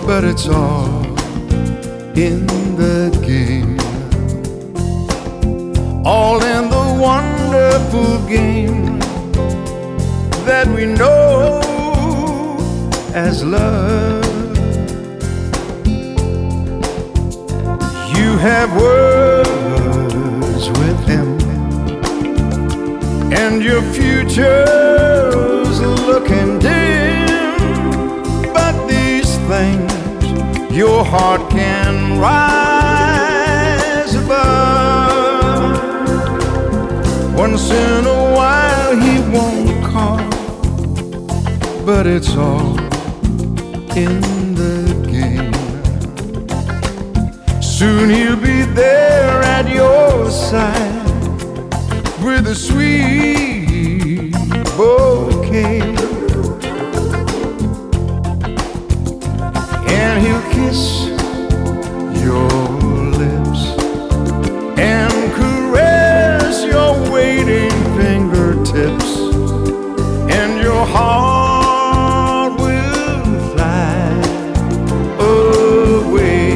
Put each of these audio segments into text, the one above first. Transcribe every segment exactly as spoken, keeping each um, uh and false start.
but it's all in the game, all in the wonderful game that we know as love. You have words with him, and your future's looking dim, but these things your heart can rise above. Once in a while he won't call, but it's all in the game. Soon he'll be there at your side with a sweet bouquet, and he'll kiss your lips and caress your waiting fingertips, and your heart will fly away.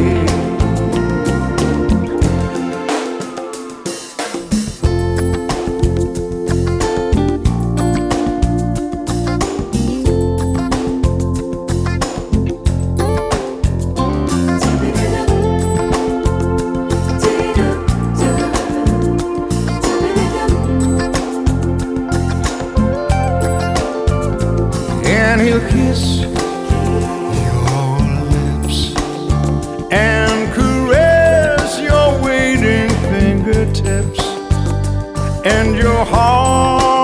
And he'll kiss your lips and caress your waiting fingertips, and your heart